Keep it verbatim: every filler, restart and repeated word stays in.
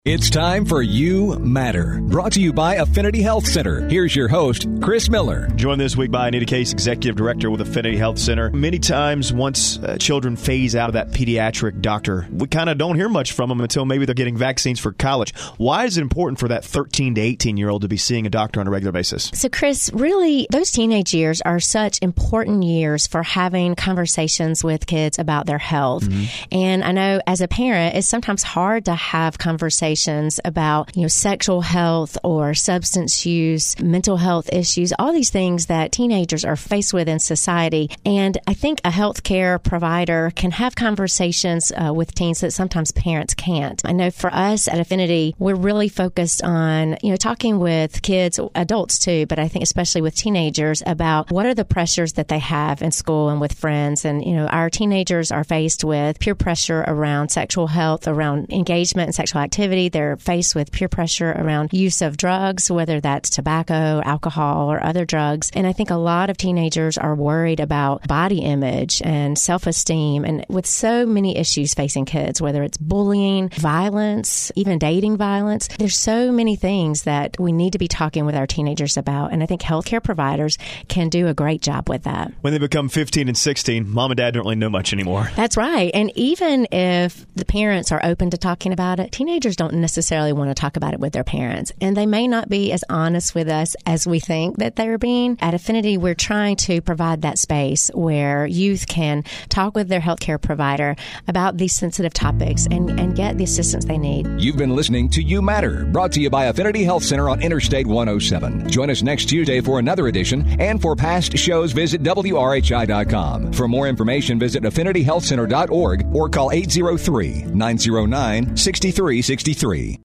It's time for You Matter, brought to you by Affinity Health Center. Here's your host, Chris Miller. Joined this week by Anita Case, Executive Director with Affinity Health Center. Many times, once uh, children phase out of that pediatric doctor, we kind of don't hear much from them until maybe they're getting vaccines for college. Why is it important for that thirteen to eighteen-year-old to be seeing a doctor on a regular basis? So, Chris, really, those teenage years are such important years for having conversations with kids about their health. Mm-hmm. And I know as a parent, it's sometimes hard to have conversations about, you know, sexual health or substance use, mental health issues, all these things that teenagers are faced with in society. And I think a healthcare provider can have conversations uh, with teens that sometimes parents can't. I know for us at Affinity, we're really focused on, you know, talking with kids, adults too, but I think especially with teenagers about what are the pressures that they have in school and with friends. And, you know, our teenagers are faced with peer pressure around sexual health, around engagement and sexual activity. They're faced with peer pressure around use of drugs, whether that's tobacco, alcohol, or other drugs. And I think a lot of teenagers are worried about body image and self-esteem. And with so many issues facing kids, whether it's bullying, violence, even dating violence, there's so many things that we need to be talking with our teenagers about. And I think healthcare providers can do a great job with that. When they become fifteen and sixteen, mom and dad don't really know much anymore. That's right. And even if the parents are open to talking about it, teenagers don't necessarily want to talk about it with their parents. And they may not be as honest with us as we think that they're being. At Affinity, we're trying to provide that space where youth can talk with their healthcare provider about these sensitive topics and, and get the assistance they need. You've been listening to You Matter, brought to you by Affinity Health Center on Interstate one oh seven. Join us next Tuesday for another edition. And for past shows, visit W R H I dot com. For more information, visit affinity health center dot org or call eight zero three, nine zero nine, six three six three.